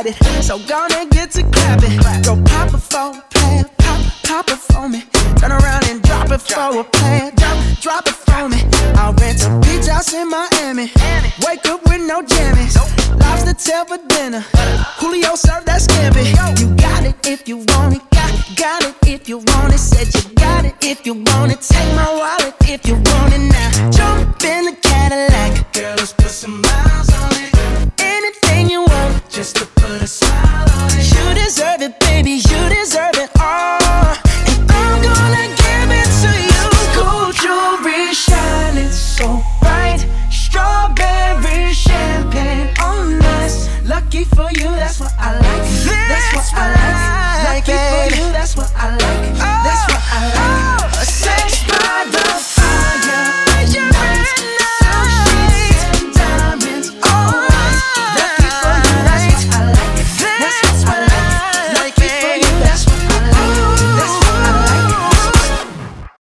got it. So gonna get to clapping. Go pop it for a plan, pop it for me. Turn around and drop it for a plan, drop it for me. I'll rent a beach house in Miami. Wake up with no jammies. Lobster tail for dinner. Julio served that scampi. You got it if you want it. Got it if you want it. Said you got it if you want it. Take my wallet if you want it now. Jump in the Cadillac. Girl, let's put some miles on it. Anything you want, just to put a smile on it. You deserve it, baby, you deserve